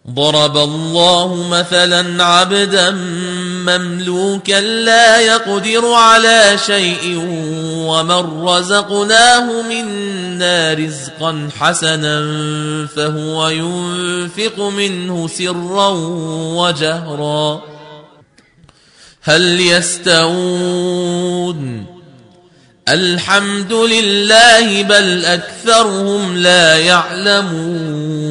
ضرب الله مثلا عبدا مملوكا لا يقدر على شيء ومن رزقناه منا رزقا حسنا فهو ينفق منه سرا وجهرا هل يستوون الحمد لله بل أكثرهم لا يعلمون